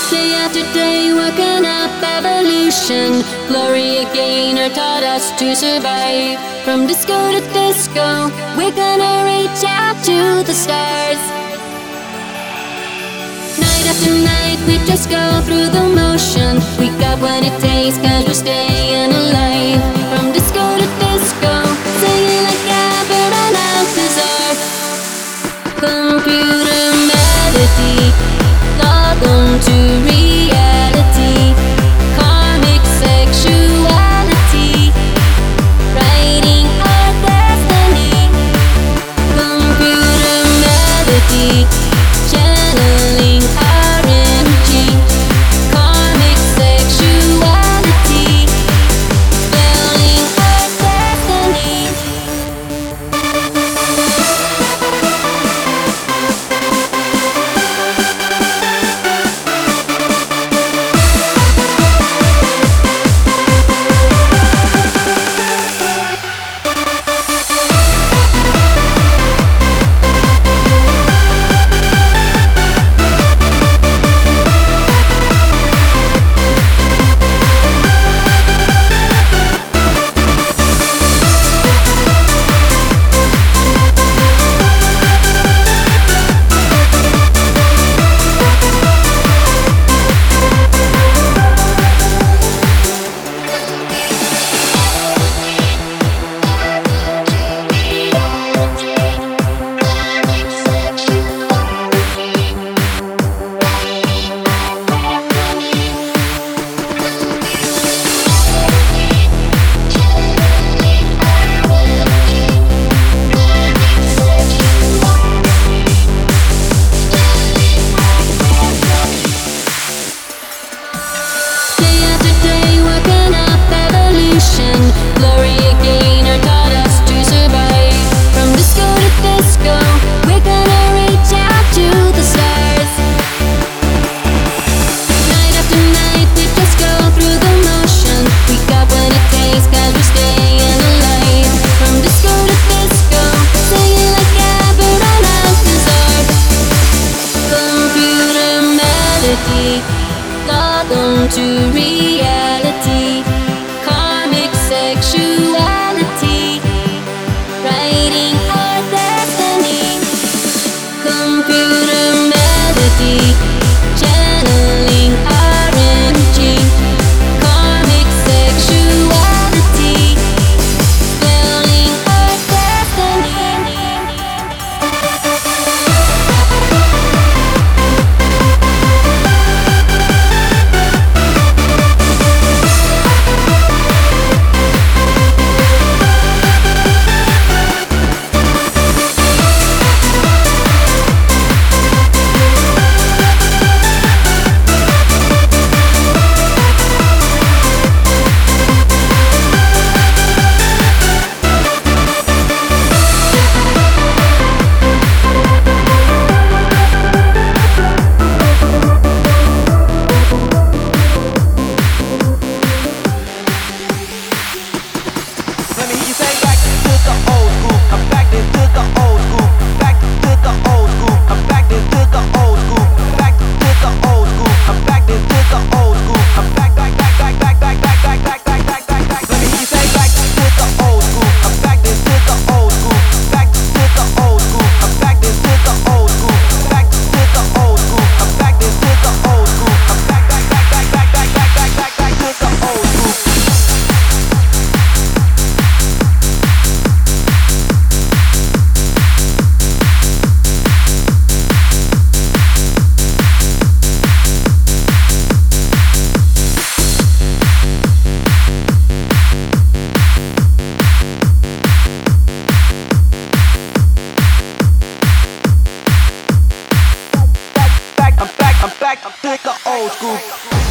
Day after day, working up evolution. Gloria Gaynor taught us to survive. From disco to disco, we're gonna reach out to the stars. Night after night, we just go through the motion. We got what it takes, cause we're staying alive. From disco to disco, singing like Abbott and Alcazar. Computer melody, log on to reality. Karmic sexuality, writing our destiny. Computer melody, channeling our energy. Karmic sexuality, spelling our destiny. Gloria Gaynor taught us to survive. From disco to disco, we're gonna reach out to the stars. Night after night, we just go through the motion. We got what it takes, cause we're staying alive. From disco to disco, singing like Abbott and Alcazar. Computer melody, log on to reality. Karmic sexuality, writing our destiny. Computer melody, channeling our energy. Karmic sexuality, spelling our destiny. I'm back to the old school.